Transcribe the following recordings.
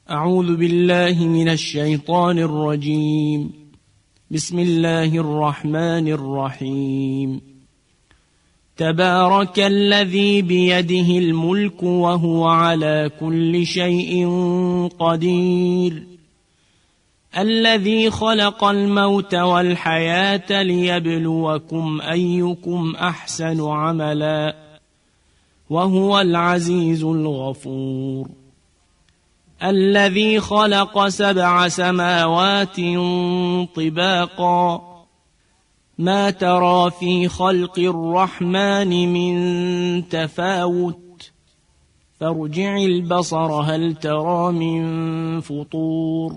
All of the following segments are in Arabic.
أعوذ بالله من الشيطان الرجيم. بسم الله الرحمن الرحيم. تبارك الذي بيده الملك وهو على كل شيء قدير، الذي خلق الموت والحياة ليبلوكم أيكم أحسن عملا، وهو العزيز الغفور. الذي خلق 7 سماوات طباقا، ما ترى في خلق الرحمن من تفاوت، فارجع البصر هل ترى من فطور،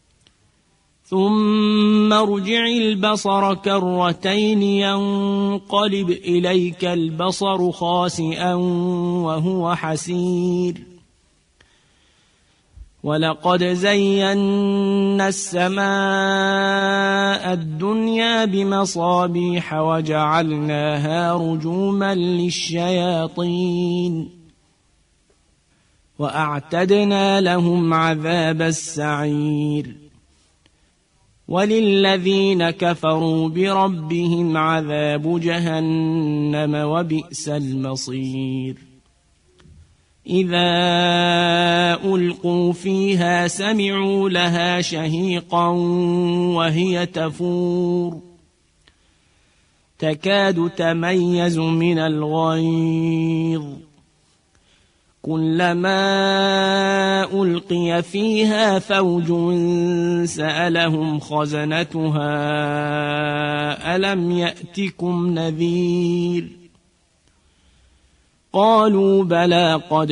ثم ارجع البصر كرتين ينقلب إليك البصر خاسئا وهو حسير. ولقد زينا السماء الدنيا بمصابيح وجعلناها رجوما للشياطين، وأعتدنا لهم عذاب السعير. وللذين كفروا بربهم عذاب جهنم وبئس المصير. إذا ألقوا فيها سمعوا لها شهيقا وهي تفور، تكاد تميز من الغيظ، كلما ألقي فيها فوج سألهم خزنتها ألم يأتكم نذير، قالوا بلى قد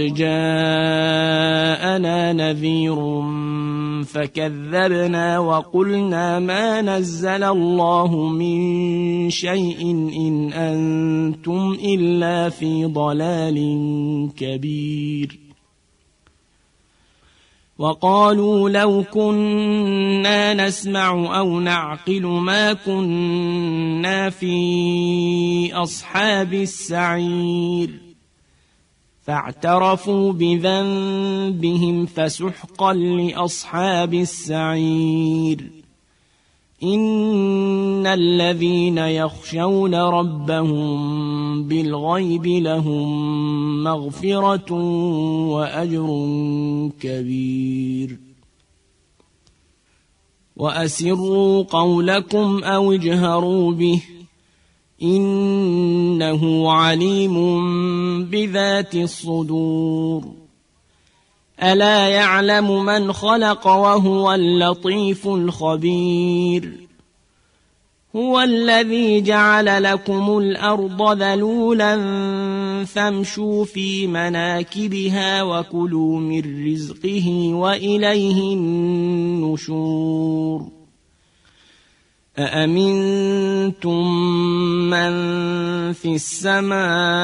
جاءنا نذير فكذبنا وقلنا ما نزل الله من شيء إن أنتم إلا في ضلال كبير. وقالوا لو كنا نسمع أو نعقل ما كنا في أصحاب السعير، فاعترفوا بذنبهم فسحقا لأصحاب السعير. إن الذين يخشون ربهم بالغيب لهم مغفرة وأجر كبير. وأسروا قولكم أو اجهروا به، إنه عليم بذات الصدور. ألا يعلم من خلق وهو اللطيف الخبير. هو الذي جعل لكم الأرض ذلولا فامشوا في مناكبها وكلوا من رزقه وإليه النشور. أأمنتم من في السماء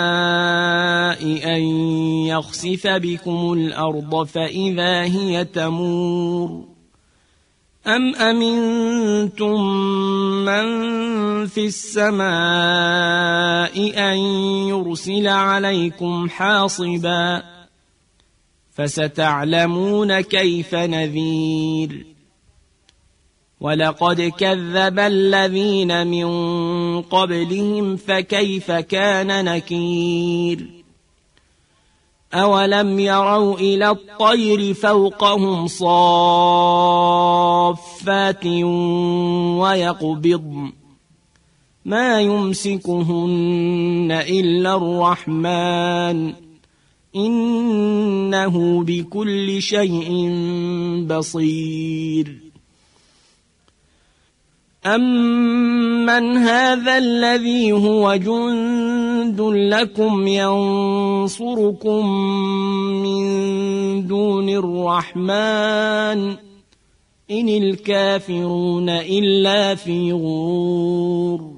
أن يخسف بكم الأرض فإذا هي تمور، أم أمنتم من في السماء أن يرسل عليكم حاصبا، فستعلمون كيف نذير. ولقد كذب الذين من قبلهم فكيف كان نكير. أولم يروا إلى الطير فوقهم صافات ويقبضن ما يمسكهن إلا الرحمن إنه بكل شيء بصير. أمن هذا الذي هو جند لكم ينصركم من دون الرحمن إن الكافرون إلا في غرور.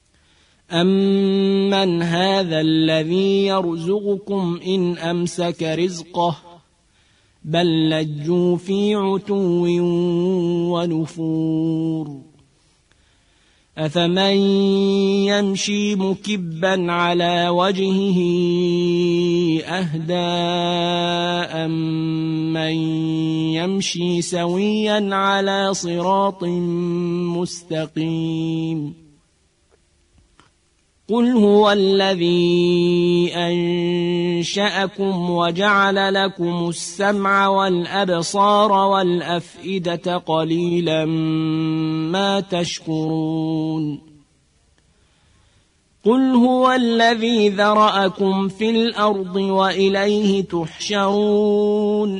أمن هذا الذي يرزقكم إن أمسك رزقه بل لجوا في عتو ونفور. أفمن يمشي مكبا على وجهه أهدى أمن يمشي سويا على صراط مستقيم قل هو الذي أنشأكم وجعل لكم السمع والأبصار والأفئدة قليلا ما تشكرون قل هو الذي ذرأكم في الأرض وإليه تحشرون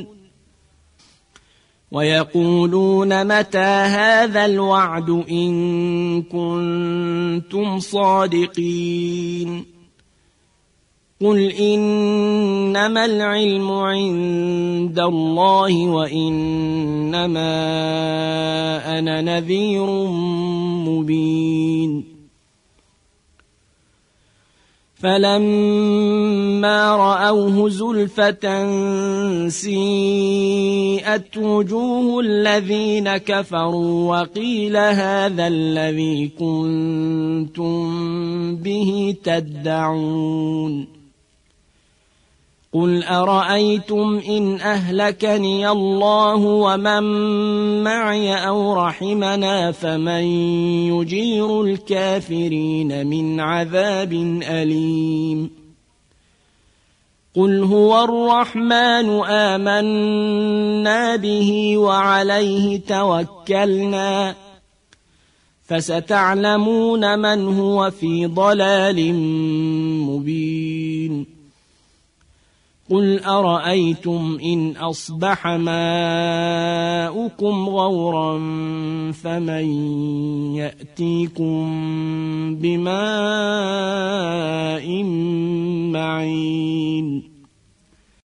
ويقولون متى هذا الوعد إن كنتم صادقين قل إنما العلم عند الله وإنما أنا نذير مبين فلما رأوه زلفة سيئت وجوه الذين كفروا وقيل هذا الذي كنتم به تدعون قل أرأيتم إن أهلكني الله ومن معي أو رحمنا فمن يجير الكافرين من عذاب أليم قل هو الرحمن آمنا به وعليه توكلنا فستعلمون من هو في ضلال مبين قل أرأيتم إن أصبح ماؤكم غورا فمن يأتيكم بماء معين